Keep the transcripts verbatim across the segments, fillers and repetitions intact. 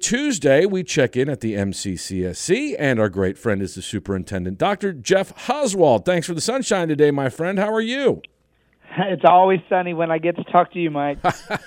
Tuesday, we check in at the M C C S C, and our great friend is the superintendent, Doctor Jeff Oswald. Thanks for the sunshine today, my friend. How are you? It's always sunny when I get to talk to you, Mike.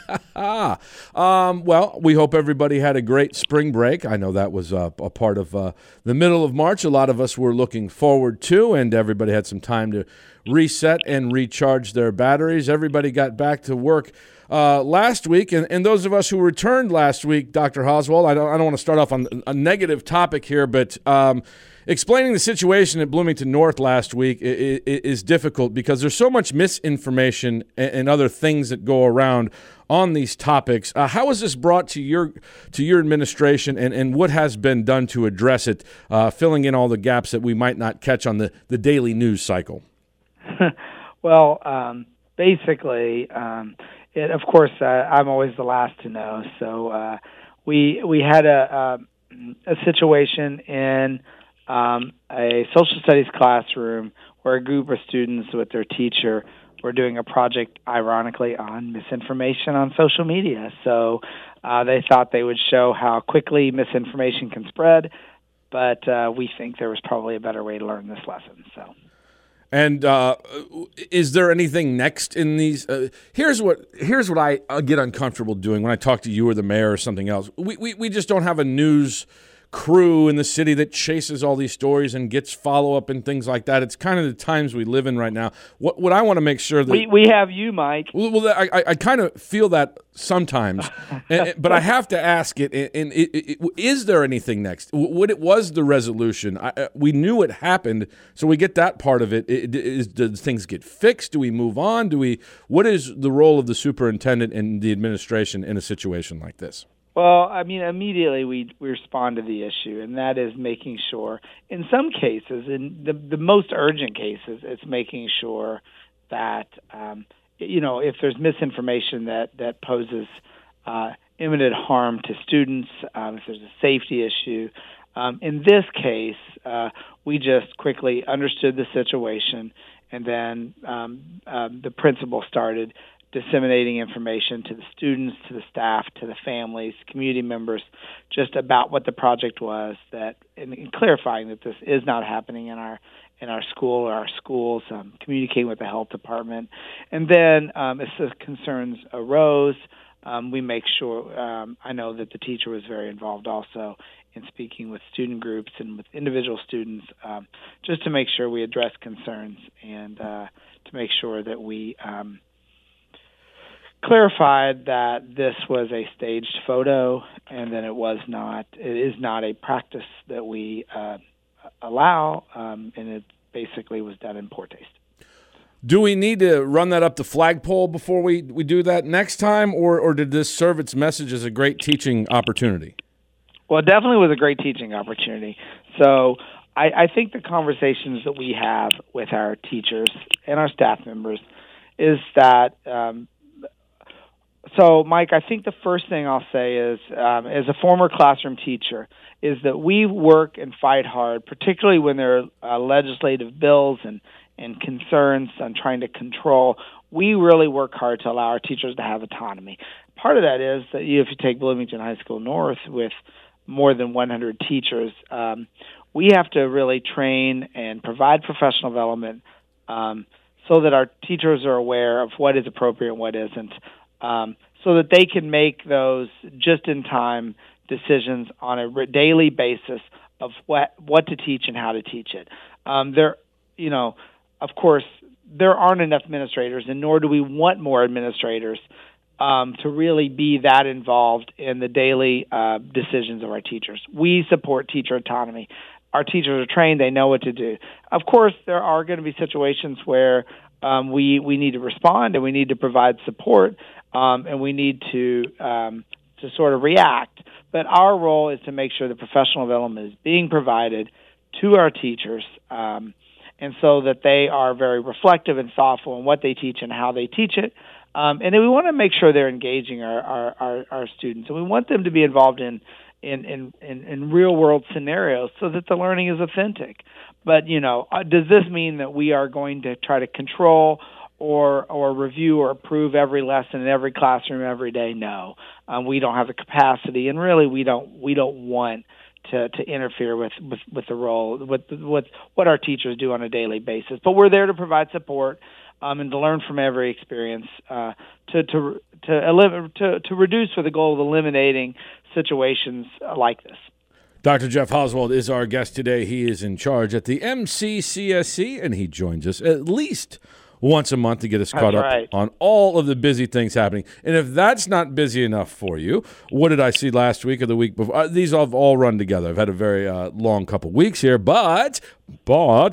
um, well, we hope everybody had a great spring break. I know that was uh, a part of uh, the middle of March. A lot of us were looking forward to, and everybody had some time to reset and recharge their batteries. Everybody got back to work uh, last week, and, and those of us who returned last week, Doctor Oswald, I don't, I don't want to start off on a negative topic here, but um, explaining the situation at Bloomington North last week is, is difficult because there's so much misinformation and other things that go around on these topics. Uh, how is this brought to your to your administration, and, and what has been done to address it, uh, filling in all the gaps that we might not catch on the, the daily news cycle? Well, um, basically, um, it, of course, uh, I'm always the last to know. So uh, we we had a, a, a situation in Um, a social studies classroom where a group of students with their teacher were doing a project, ironically, on misinformation on social media. So uh, they thought they would show how quickly misinformation can spread, but uh, we think there was probably a better way to learn this lesson. So. And uh, is there anything next in these? Uh, here's what here's what I uh, get uncomfortable doing when I talk to you or the mayor or something else. We we we just don't have a news crew in the city that chases all these stories and gets follow-up and things like that. It's kind of the times we live in right now. What what I want to make sure that... We we have you, Mike. Well, well I, I, I kind of feel that sometimes, and, but I have to ask it, and it, it, it, is there anything next? What it was the resolution? I, we knew it happened, so we get that part of it. it is, do things get fixed? Do we move on? Do we? What is the role of the superintendent and the administration in a situation like this? Well, I mean, immediately we, we respond to the issue, and that is making sure, in some cases, in the, the most urgent cases, it's making sure that, um, you know, if there's misinformation that, that poses uh, imminent harm to students, um, if there's a safety issue. Um, in this case, uh, we just quickly understood the situation, and then um, uh, the principal started disseminating information to the students, to the staff, to the families, community members, just about what the project was, that and, and clarifying that this is not happening in our in our school or our schools, um, communicating with the health department. And then um, as the concerns arose, um, we make sure, um, I know that the teacher was very involved also in speaking with student groups and with individual students, um, just to make sure we address concerns and uh, to make sure that we um, clarified that this was a staged photo and that it was not, it is not a practice that we uh, allow, um, and it basically was done in poor taste. Do we need to run that up the flagpole before we, we do that next time, or, or did this serve its message as a great teaching opportunity? Well, it definitely was a great teaching opportunity. So I, I think the conversations that we have with our teachers and our staff members is that um, So, Mike, I think the first thing I'll say is, um, as a former classroom teacher, is that we work and fight hard, particularly when there are uh, legislative bills and, and concerns on trying to control. We really work hard to allow our teachers to have autonomy. Part of that is that if you take Bloomington High School North with more than one hundred teachers, um, we have to really train and provide professional development um, so that our teachers are aware of what is appropriate and what isn't. Um, so that they can make those just-in-time decisions on a daily basis of what what to teach and how to teach it. Um, there, you know, of course, there aren't enough administrators, and nor do we want more administrators um, to really be that involved in the daily uh, decisions of our teachers. We support teacher autonomy. Our teachers are trained; they know what to do. Of course, there are going to be situations where um, we we need to respond and we need to provide support. Um, and we need to um, to sort of react. But our role is to make sure that professional development is being provided to our teachers, um, and so that they are very reflective and thoughtful in what they teach and how they teach it. Um, and then we want to make sure they're engaging our, our, our, our students, and we want them to be involved in in, in, in, in real-world scenarios so that the learning is authentic. But, you know, uh, does this mean that we are going to try to control or or review or approve every lesson in every classroom every day. No, um, we don't have the capacity, and really we don't we don't want to, to interfere with, with, with the role with with what our teachers do on a daily basis. But we're there to provide support um, and to learn from every experience uh, to to to, elim- to to reduce with the goal of eliminating situations like this. Doctor Jeff Oswald is our guest today. He is in charge at the M C C S C, and he joins us at least once a month to get us caught That's up right. on all of the busy things happening. And if that's not busy enough for you, what did I see last week or the week before? Uh, these have all run together. I've had a very uh, long couple weeks here, but but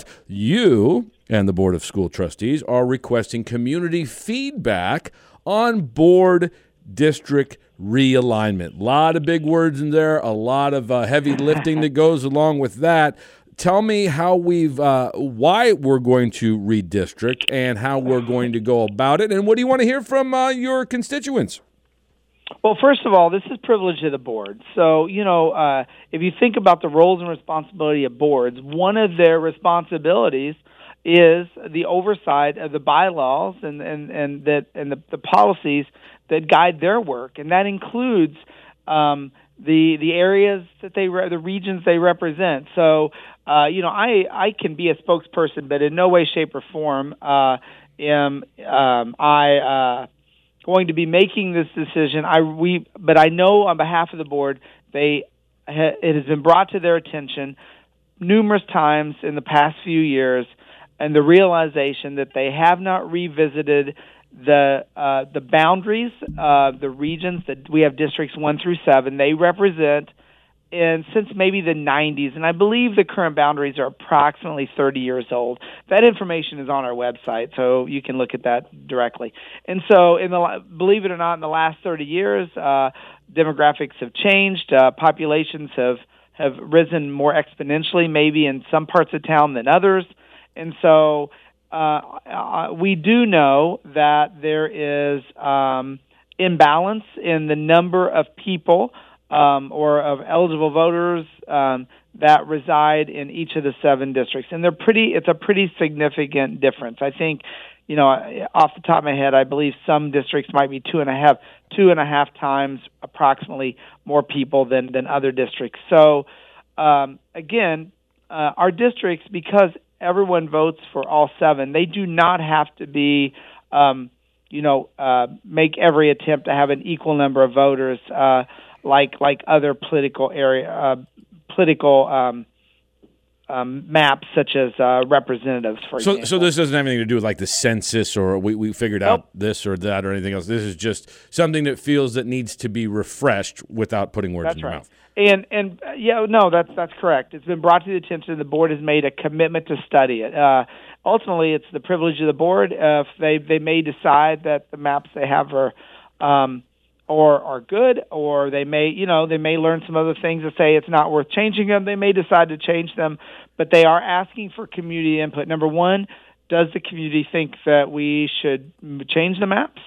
you and the Board of School Trustees are requesting community feedback on board district realignment. A lot of big words in there, a lot of uh, heavy lifting that goes along with that. Tell me how we've, uh, why we're going to redistrict and how we're going to go about it, and what do you want to hear from uh, your constituents? Well, first of all, this is privilege of the board. So, you know, uh, if you think about the roles and responsibility of boards, one of their responsibilities is the oversight of the bylaws and and and that and the, the policies that guide their work, and that includes um, the the areas that they re- the regions they represent. So, uh, you know, I I can be a spokesperson, but in no way, shape, or form uh, am um, I uh, going to be making this decision. I we but I know on behalf of the board, they ha- it has been brought to their attention numerous times in the past few years, and the realization that they have not revisited the uh, the boundaries of the regions that we have districts one through seven. They represent, and since maybe the nineties, and I believe the current boundaries are approximately thirty years old. That information is on our website, so you can look at that directly. And so, in the believe it or not, in the last thirty years, uh, demographics have changed. Uh, populations have have risen more exponentially, maybe in some parts of town than others, and so. Uh, uh, we do know that there is um, imbalance in the number of people um, or of eligible voters um, that reside in each of the seven districts, and they're pretty. It's a pretty significant difference. I think, you know, off the top of my head, I believe some districts might be two and a half, two and a half times approximately more people than than other districts. So, um, again, uh, our districts, because everyone votes for all seven, they do not have to be, um, you know, uh, make every attempt to have an equal number of voters, uh, like like other political area, uh, political um, um, maps, such as uh, representatives, for so, example. So this doesn't have anything to do with like the census, or we, we figured Nope. out this or that or anything else. This is just something that feels that needs to be refreshed without putting words That's in your right. mouth. And and uh, yeah, no, that's that's correct. It's been brought to the attention. The board has made a commitment to study it. Uh, ultimately, it's the privilege of the board. Uh, if they they may decide that the maps they have are um, or are good, or they may you know they may learn some other things to say it's not worth changing them. They may decide to change them, but they are asking for community input. Number one, does the community think that we should change the maps?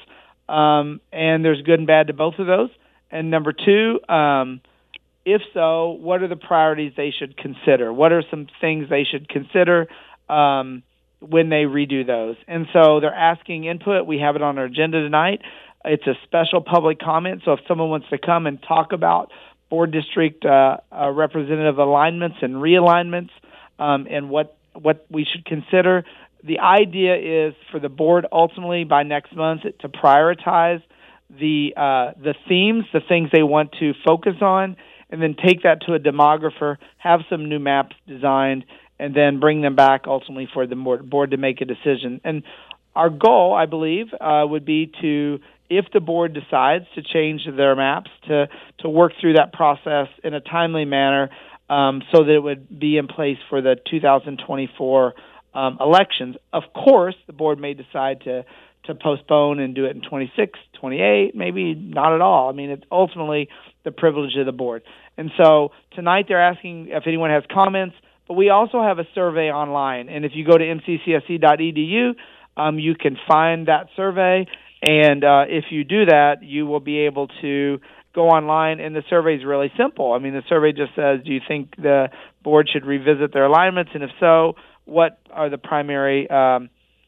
Um, and there's good and bad to both of those. And number two. Um, If so, what are the priorities they should consider? What are some things they should consider um, when they redo those? And so they're asking input. We have it on our agenda tonight. It's a special public comment, so if someone wants to come and talk about board district uh, uh, representative alignments and realignments um, and what what we should consider, the idea is for the board ultimately by next month to prioritize the uh, the themes, the things they want to focus on, and then take that to a demographer, have some new maps designed, and then bring them back ultimately for the board to make a decision. And our goal, I believe, uh, would be to, if the board decides to change their maps, to, to work through that process in a timely manner um, so that it would be in place for the two thousand twenty-four um, elections. Of course, the board may decide to to postpone and do it in twenty-six, twenty-eight, maybe not at all. I mean, it's ultimately the privilege of the board. And so tonight they're asking if anyone has comments, but we also have a survey online. And if you go to m c c s c dot e d u, um, you can find that survey. And uh, if you do that, you will be able to go online, and the survey is really simple. I mean, the survey just says, do you think the board should revisit their alignments? And if so, what are the primary um,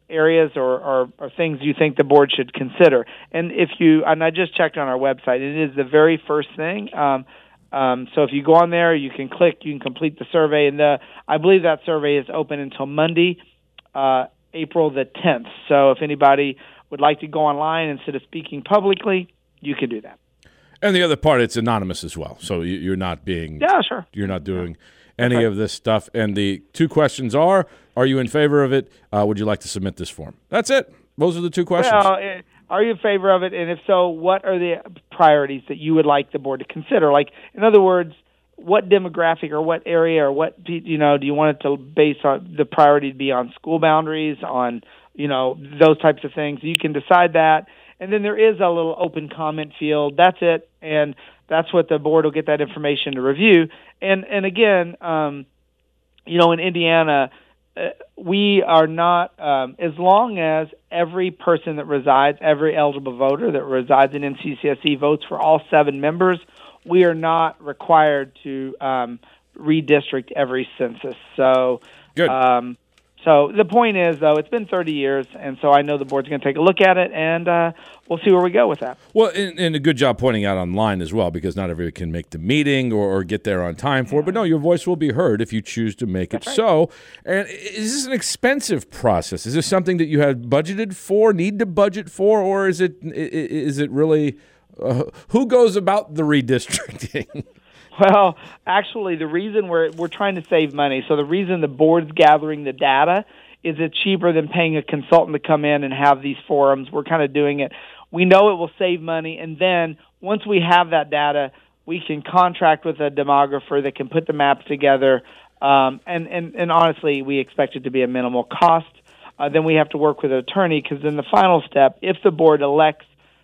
areas or, or, or things you think the board should consider. And if you, and I just checked on our website, it is the very first thing. Um, um, so if you go on there, you can click, you can complete the survey, and the, I believe that survey is open until Monday, uh, April the tenth. So if anybody would like to go online instead of speaking publicly, you can do that. And the other part, it's anonymous as well. So you, you're not being, yeah, sure, you're not doing any okay. of this stuff. And the two questions are: are you in favor of it? Uh, would you like to submit this form? That's it. Those are the two questions. Well, are you in favor of it? And if so, what are the priorities that you would like the board to consider? Like, in other words, what demographic or what area or what, you know, do you want it to base on the priority to be on school boundaries, on, you know, those types of things? You can decide that. And then there is a little open comment field. That's it. And that's what the board will get that information to review. And, and again, um, you know, in Indiana, uh, we are not, um, as long as every person that resides, every eligible voter that resides in N C C S E votes for all seven members, we are not required to um, redistrict every census. So, Good. Um, so the point is, though, it's been thirty years, and so I know the board's going to take a look at it, and uh, we'll see where we go with that. Well, and, and a good job pointing out online as well, because not everybody can make the meeting or, or get there on time for it. But no, your voice will be heard if you choose to make That's it right. so. And is this an expensive process? Is this something that you have budgeted for, need to budget for, or is it is it really uh, who goes about the redistricting? Well, actually, the reason we're we're trying to save money, so the reason the board's gathering the data is it's cheaper than paying a consultant to come in and have these forums. We're kind of doing it. We know it will save money, and then once we have that data, we can contract with a demographer that can put the maps together, um, and, and, and honestly, we expect it to be a minimal cost. Uh, then we have to work with an attorney, because in the final step, if the board elects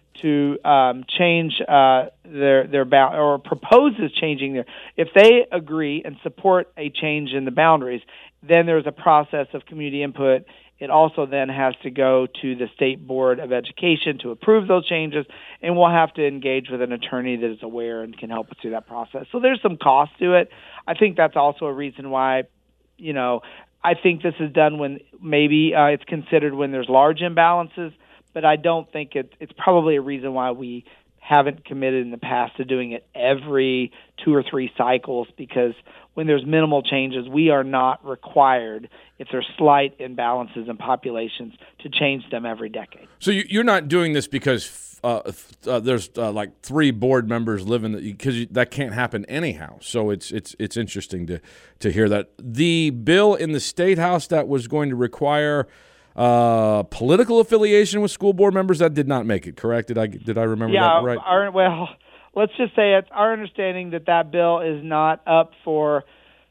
to um, change uh, their their bound or proposes changing their, if they agree and support a change in the boundaries, then there's a process of community input. It also then has to go to the State Board of Education to approve those changes, and we'll have to engage with an attorney that is aware and can help us through that process. So there's some cost to it. I think that's also a reason why, you know, I think this is done when maybe uh, it's considered when there's large imbalances. But I don't think it, it's probably a reason why we haven't committed in the past to doing it every two or three cycles, because when there's minimal changes, we are not required, if there's slight imbalances in populations, to change them every decade. So you, you're not doing this because uh, uh, there's uh, like three board members living, because that can't happen anyhow. So it's it's it's interesting to, to hear that. The bill in the State House that was going to require Uh, political affiliation with school board members, that did not make it, correct? Did I did I remember yeah, that right? Our, well, let's just say it's our understanding that that bill is not up for,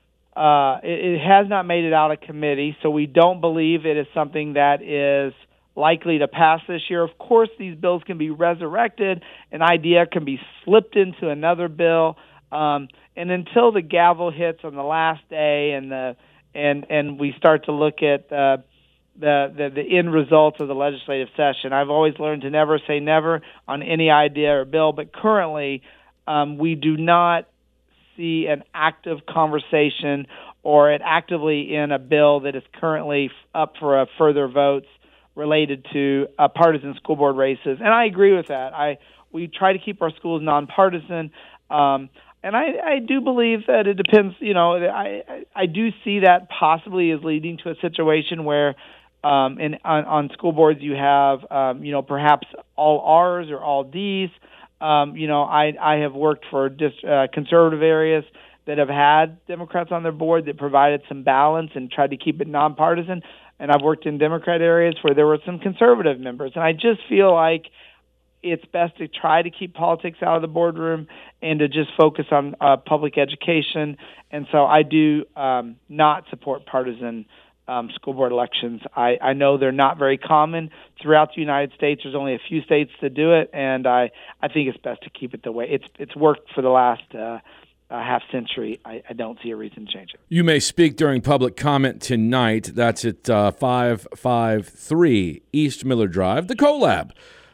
uh, it, it has not made it out of committee, so we don't believe it is something that is likely to pass this year. Of course, these bills can be resurrected. An idea can be slipped into another bill, um, and until the gavel hits on the last day and the and and we start to look at uh, The, the the end results of the legislative session. I've always learned to never say never on any idea or bill, but currently um, we do not see an active conversation or it actively in a bill that is currently up for a further votes related to uh, partisan school board races. And I agree with that. I we try to keep our schools nonpartisan, um, and I, I do believe that it depends. You know, I I do see that possibly is leading to a situation where Um, and on, on school boards, you have, um, you know, perhaps all R's or all D's. Um, you know, I, I have worked for dist- uh, conservative areas that have had Democrats on their board that provided some balance and tried to keep it nonpartisan. And I've worked in Democrat areas where there were some conservative members. And I just feel like it's best to try to keep politics out of the boardroom and to just focus on uh, public education. And so I do um, not support partisan Um, school board elections. I, I know they're not very common throughout the United States. There's only a few states that do it, and I, I think it's best to keep it the way it's it's worked for the last uh, uh, half century. I, I don't see a reason to change it. You may speak during public comment tonight. That's at uh, five five three East Miller Drive, the CoLab.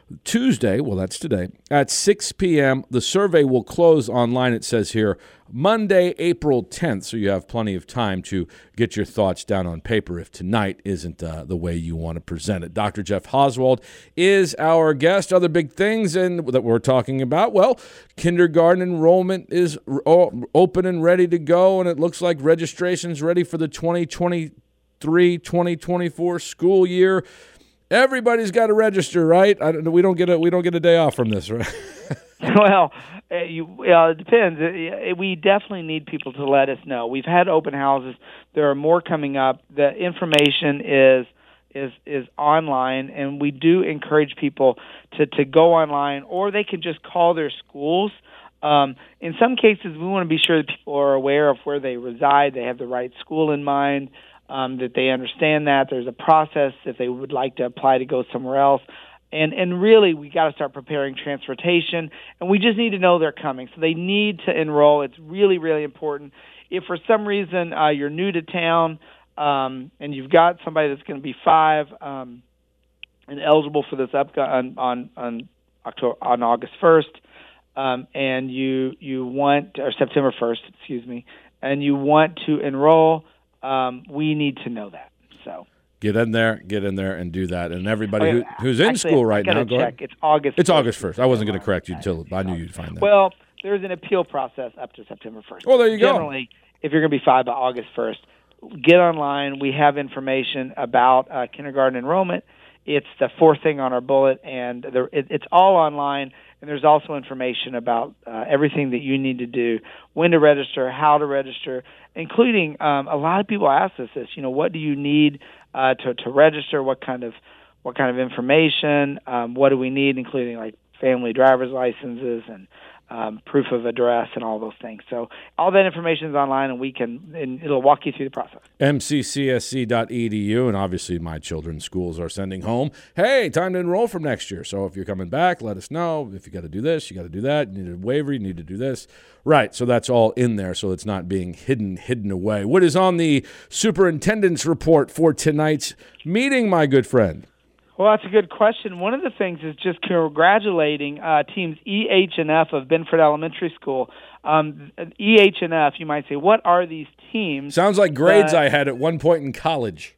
Tuesday, well, that's today, at six p.m. The survey will close online, it says here, Monday, April tenth, so you have plenty of time to get your thoughts down on paper if tonight isn't uh, the way you want to present it. Doctor Jeff Oswald is our guest. Other big things and that we're talking about, well, kindergarten enrollment is open and ready to go, and it looks like registration's ready for the twenty twenty-three twenty twenty-four school year. Everybody's got to register, right? I, we don't get a we don't get a day off from this, right? Well, uh, you, uh, it depends. Uh, we definitely need people to let us know. We've had open houses. There are more coming up. The information is is is online, and we do encourage people to, to go online, or they can just call their schools. Um, in some cases, we want to be sure that people are aware of where they reside. They have the right school in mind. Um, that they understand that there's a process if they would like to apply to go somewhere else. And and really, we got to start preparing transportation, and we just need to know they're coming. So they need to enroll. It's really, really important. If for some reason uh, you're new to town um, and you've got somebody that's going to be five um, and eligible for this up on on on, October, on August first, um, and you you want or September first, excuse me, and you want to enroll. Um, we need to know that. So get in there, get in there, and do that. And everybody okay, who, who's in actually, school right I now, check. go ahead. It's August. It's first. August first. I wasn't going to correct you until I knew you'd find that. Well, there's an appeal process up to September first. Well, there you Generally, go. Generally, if you're going to be five by August first, get online. We have information about uh, kindergarten enrollment. It's the fourth thing on our bullet, and there, it, it's all online. And there's also information about uh, everything that you need to do, when to register, how to register, including um, a lot of people ask us this. You know, what do you need uh, to to register? What kind of what kind of information? Um, what do we need, including like family driver's licenses and um, proof of address and all those things. So all that information is online, and we can and it'll walk you through the process. M C C S C dot E D U, and obviously my children's schools are sending home, hey, time to enroll from next year. So if you're coming back, let us know. If you got to do this, you got to do that. You need a waiver, you need to do this. Right, so that's all in there, so it's not being hidden, hidden away. What is on the superintendent's report for tonight's meeting, my good friend? Well, that's a good question. One of the things is just congratulating uh, teams E, H, and F of Benford Elementary School. Um, E, H, and F, you might say, what are these teams? Sounds like grades uh, I had at one point in college.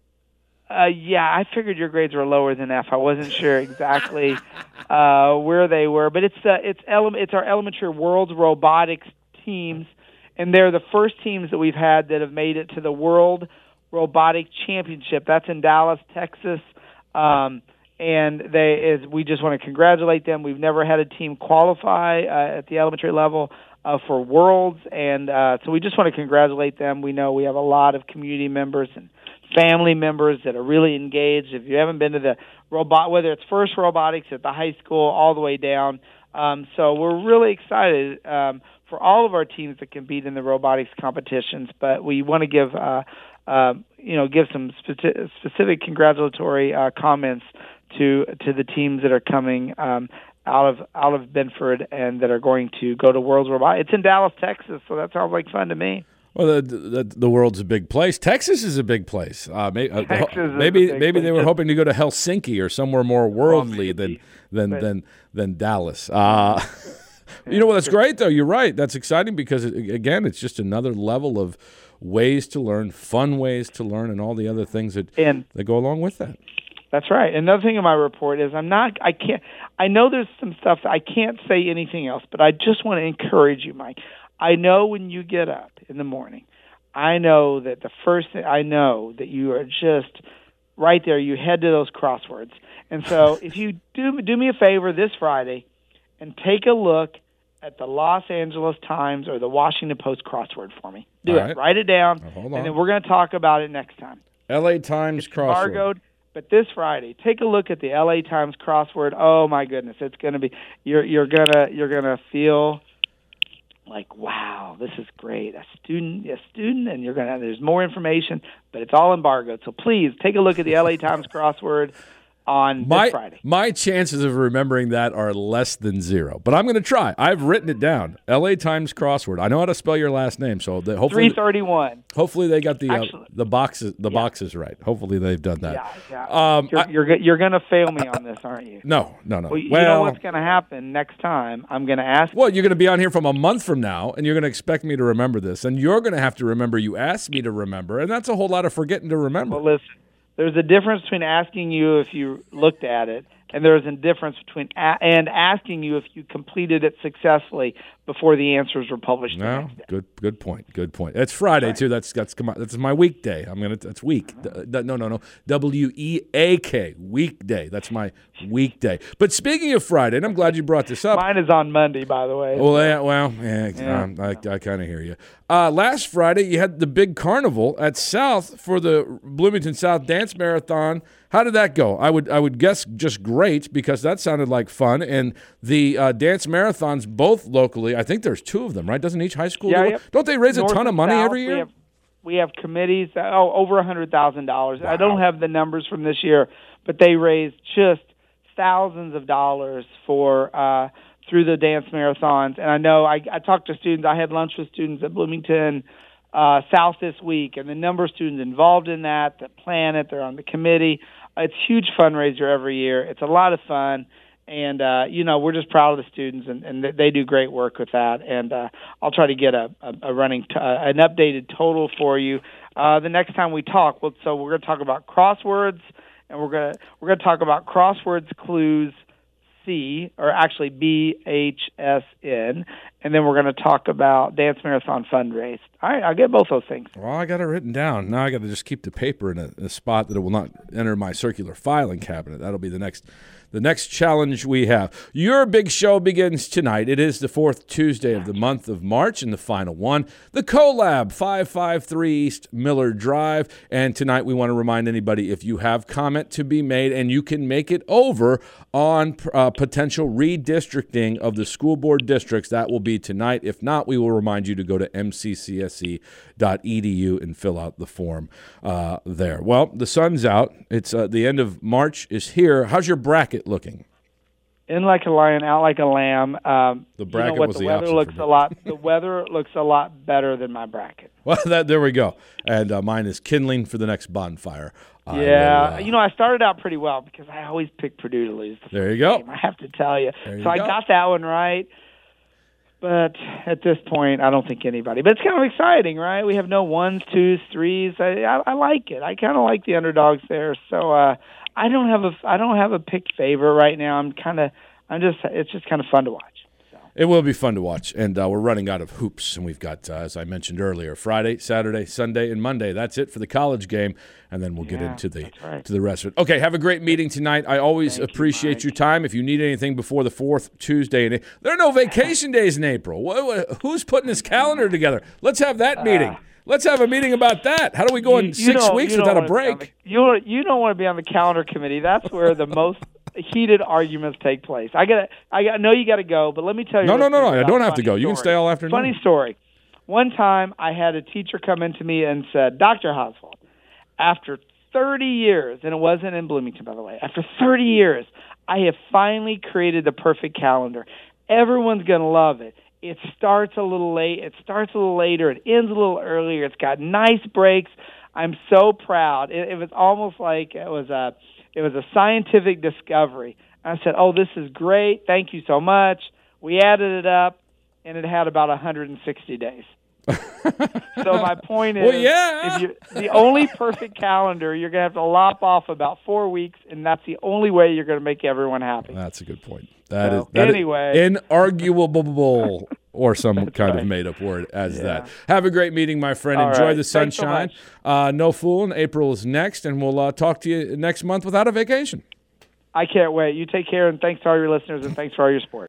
Uh, yeah, I figured your grades were lower than F. I wasn't sure exactly uh, where they were, but it's uh, it's ele- it's our elementary world robotics teams, and they're the first teams that we've had that have made it to the World Robotic Championship. That's in Dallas, Texas. Um, and they is we just want to congratulate them. We've never had a team qualify uh, at the elementary level uh, for Worlds, and uh, so we just want to congratulate them. We know we have a lot of community members and family members that are really engaged. If you haven't been to the robot, whether it's FIRST Robotics at the high school all the way down, um, so we're really excited um, for all of our teams that compete in the robotics competitions. But we want to give. Uh, Uh, you know, give some speci- specific congratulatory uh, comments to to the teams that are coming um, out of out of Benford and that are going to go to World's Robot. It's in Dallas, Texas, so that sounds like fun to me. Well, the, the, the world's a big place. Texas is a big place. Uh, may, uh, Texas maybe is a big maybe place. they were hoping to go to Helsinki or somewhere more worldly Oh, than than, but, than than Dallas. Uh, you know, well, that's great though. You're right. That's exciting because it, again, it's just another level of ways to learn, fun ways to learn, and all the other things that and that go along with that. That's right. Another thing in my report is I'm not. I can't. I know there's some stuff that I can't say anything else, but I just want to encourage you, Mike. I know when you get up in the morning, I know that the first thing I know that you are just right there. You head to those crosswords, and so if you do do me a favor this Friday, and take a look at the Los Angeles Times or the Washington Post crossword for me. Do All it. right. Write it down, Oh, hold and on. then we're going to talk about it next time. L A Times It's crossword. embargoed, but this Friday, take a look at the L A Times crossword. Oh my goodness, it's going to be you're you're gonna you're gonna feel like, wow, this is great. A student, a student, and you're gonna there's more information, but it's all embargoed. So please take a look at the L A Times crossword. on my, this Friday. My chances of remembering that are less than zero, but I'm going to try. I've written it down. L A Times crossword. I know how to spell your last name, so the, hopefully three thirty-one. Hopefully they got the Actually, uh, the boxes the yeah. boxes right. Hopefully they've done that. Yeah, yeah. Um, you're I, you're, you're going to fail me on this, aren't you? No, no, no. Well, you well, know what's going to happen next time? I'm going to ask. Well, you're going to be on here from a month from now, and you're going to expect me to remember this, and you're going to have to remember you asked me to remember, and that's a whole lot of forgetting to remember. Well, listen. There's a difference between asking you if you looked at it, and there's a difference between a- and asking you if you completed it successfully before the answers were published. No, good, good point. Good point. It's Friday right. too. That's that's that's my weekday. I'm gonna. That's week. No, no, no. W E A K weekday. That's my weekday. But speaking of Friday, and I'm glad you brought this up. Mine is on Monday, by the way. Well, yeah, well, yeah, yeah. Um, I, I kind of hear you. Uh, last Friday, you had the big carnival at South for the Bloomington South Dance Marathon. How did that go? I would I would guess just great, because that sounded like fun. And the uh, dance marathons, both locally, I think there's two of them, right? Doesn't each high school yeah, do yep. it? Don't they raise North a ton of money South, every year? We have, we have committees, that, oh, over one hundred thousand dollars. Wow. I don't have the numbers from this year, but they raised just thousands of dollars for uh, through the dance marathons. And I know I, I talked to students. I had lunch with students at Bloomington uh, South this week, and the number of students involved in that, that plan it, they're on the committee. It's a huge fundraiser every year. It's a lot of fun. And, uh, you know, we're just proud of the students, and, and they do great work with that. And uh, I'll try to get a, a, a running, t- uh, an updated total for you uh, the next time we talk. Well, so we're going to talk about crosswords, and we're going to we're going to talk about crosswords clues C, or actually B H S N, and then we're going to talk about Dance Marathon Fundraise. All right, I'll get both those things. Well, I got it written down. Now I got to just keep the paper in a, in a spot that it will not enter my circular filing cabinet. That'll be the next the next challenge we have. Your big show begins tonight. It is the fourth Tuesday of the month of March, and the final one, the CoLab, five five three East Miller Drive. And tonight we want to remind anybody, if you have comment to be made, and you can make it over on uh, potential redistricting of the school board districts, that will be tonight. If not, we will remind you to go to m c c s e dot e d u and fill out the form uh, there. Well, the sun's out. It's uh, the end of March is here. How's your bracket looking? In like a lion, out like a lamb. Um, the bracket you know what, was the the weather option looks for me. a lot. The weather looks a lot better than my bracket. Well, that, there we go. And uh, mine is kindling for the next bonfire. Yeah, will, uh, you know, I started out pretty well because I always pick Purdue to lose. The there you go. Game, I have to tell you. There you so I go. got that one right. But at this point, I don't think anybody. But it's kind of exciting, right? We have no ones, twos, threes. I, I, I like it. I kind of like the underdogs there. So uh, I don't have a I don't have a pick favorite right now. I'm kind of I'm just it's just kind of fun to watch. So. It will be fun to watch, and uh, we're running out of hoops, and we've got, uh, as I mentioned earlier, Friday, Saturday, Sunday, and Monday. That's it for the college game, and then we'll get yeah, into the right. to the rest of it. Okay, have a great meeting tonight. I always Thank appreciate you, your time. If you need anything before the fourth Tuesday, in, there are no vacation days in April. What, what, who's putting this calendar together? Let's have that meeting. Uh, Let's have a meeting about that. How do we go in you, you six weeks without a break? The, you you don't want to be on the calendar committee. That's where the most heated arguments take place. I got I got know you got to go, but let me tell you. No, no, no, no. I don't have to go. Story. You can stay all afternoon. Funny story. One time, I had a teacher come into me and said, "Doctor Oswald, after thirty years, and it wasn't in Bloomington, by the way. After thirty years, I have finally created the perfect calendar. Everyone's going to love it. It starts a little late. It starts a little later. It ends a little earlier. It's got nice breaks. I'm so proud. It, it was almost like it was a it was a scientific discovery. I said, "Oh, this is great. Thank you so much." We added it up, and it had about one hundred sixty days. So my point is, well, yeah. if you the only perfect calendar, you're going to have to lop off about four weeks, and that's the only way you're going to make everyone happy. That's a good point. That so, is that anyway. is inarguable, or some kind right. of made-up word as yeah. that. Have a great meeting, my friend. All Enjoy right. the sunshine. So uh, no fooling. April is next, and we'll uh, talk to you next month without a vacation. I can't wait. You take care, and thanks to all your listeners, and thanks for all your support.